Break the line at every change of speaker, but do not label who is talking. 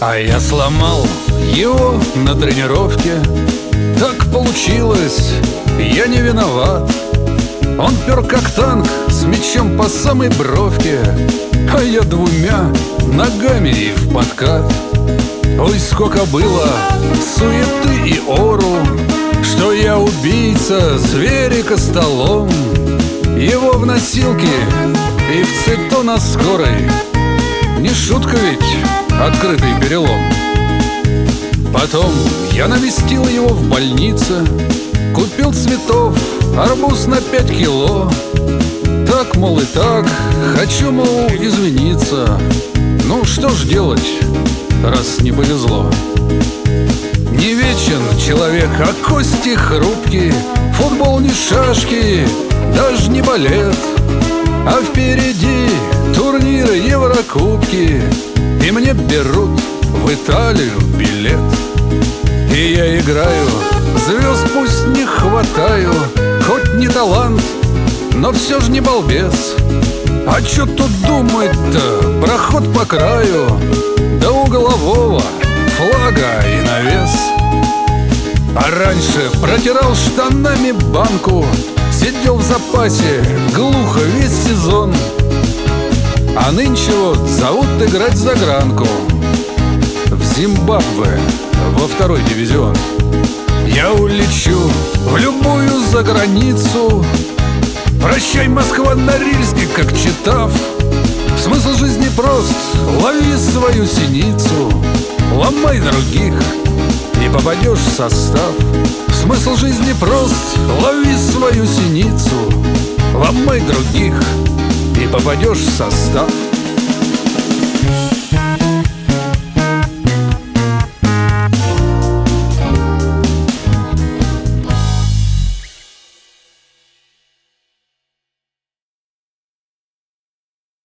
А я сломал его на тренировке. Так получилось, я не виноват. Он пер как танк с мячом по самой бровке, а я двумя ногами и в подкат. Ой, сколько было суеты и ору, что я убийца, зверь и костолом. Его в носилке и в цепто на скорой. Не шутка ведь, открытый перелом. Потом я навестил его в больнице, купил цветов, арбуз на 5 кило. Так, мол, и так, хочу, мол, извиниться. Ну, что ж делать, раз не повезло. Не вечен человек, а кости хрупкие. Футбол не шашки, даже не балет. А впереди турниры, Еврокубки, и мне берут в Италию билет. И я играю, звезд пусть не хватаю, хоть не талант, но все ж не балбес. А чё тут думать-то, проход по краю, до углового флага и навес. А раньше протирал штанами банку, сидел в запасе глухо весь сезон. А нынче вот зовут играть в загранку в Зимбабве, во 2-й дивизион. Я улечу в любую заграницу. Прощай, Москва, Норильске, как читав. Смысл жизни прост, лови свою синицу, ломай других и попадешь в состав. Смысл жизни прост, лови свою синицу, ломай других и попадешь в состав.